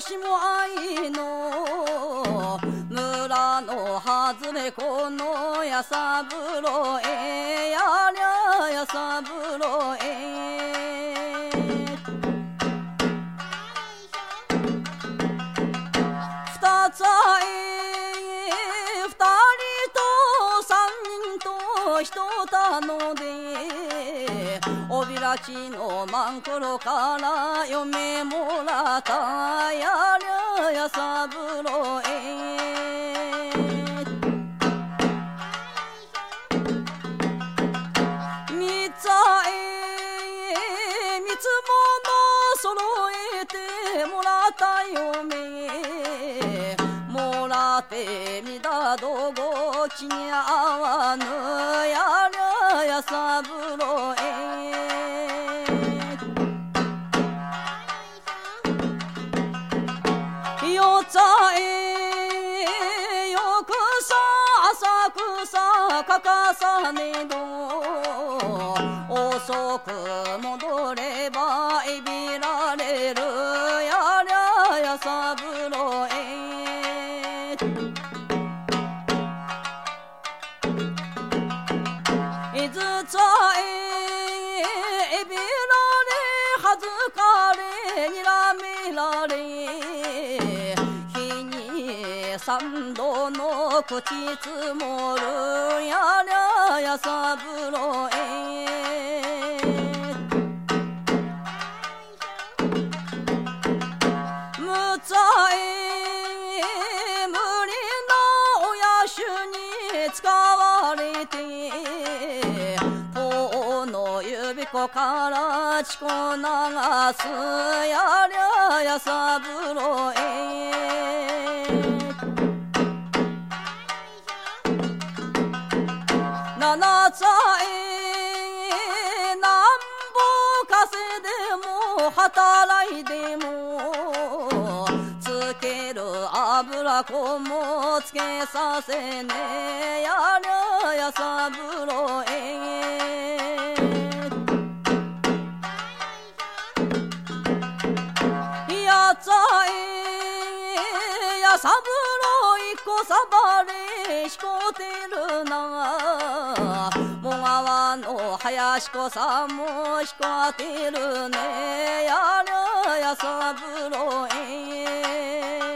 しも愛の村の外れこのやさぶろえやりゃやさぶろえ二つあえ二人と三人と人たのでおびらちのマンコロから嫁もらったやりゃやさぶろえ三つあえ三つもの揃えてもらった嫁もらってみだどごちに合わぬやりゃやさぶろえ四つあえよくさ浅草かかさねど遅く戻ればいびられるやりゃやさぶろえいずつあえびられはずかれにらめられ日に三度の口つもるやりゃやさぶろえむつあえ無理のおやしゅに使われてこの指子から血こ流すやりゃやさぶろえ七つあえなんぼ稼いでも働いてもつける油子もつけさせねやりゃやさぶろえやつあえやさぶろいこさばれしこてるなもがわの林子さんもしこてるねやりゃやさぶろえ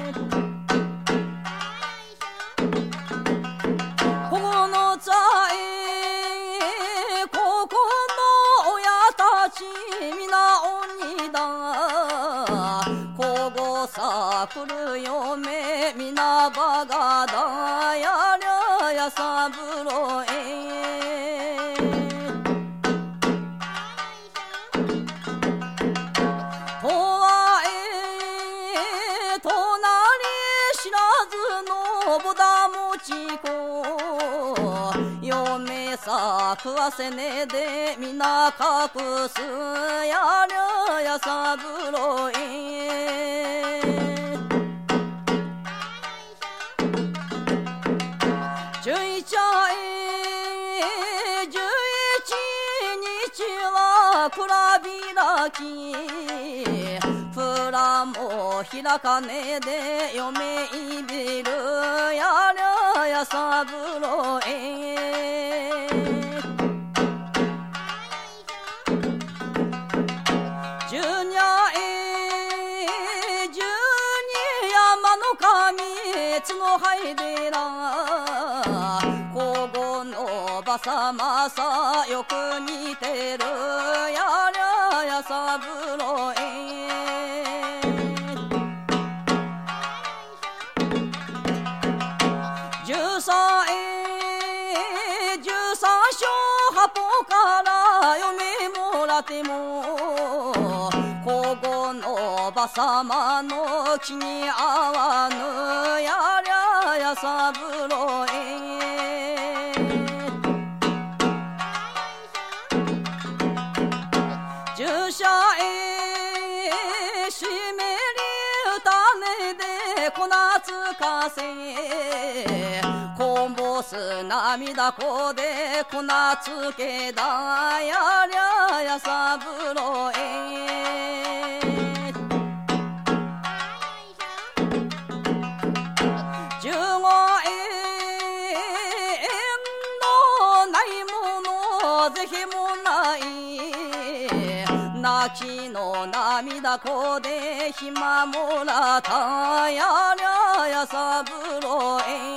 ここのつあえここの親たちみな鬼だこごさ来る嫁みなばがだやりゃやさぶろえとは隣知らずのぼだもちこ嫁さ食わせねでみな隠すやりゃやさぶろえ十一あえ11日はくらびらきプラも開かねで嫁いびるやりゃやさぶろえ十二十二山の神角はいでらこごのばさまさよく似てるやりゃやさぶろえ十三章八方から嫁もらってもこごのばさまの気に合わぬやりゃやさぶろえ十社しめり種で粉つかせこぼす涙こで粉つけだやりゃやさぶろえ泣きの涙こでひまもらたやりゃやさぶろえ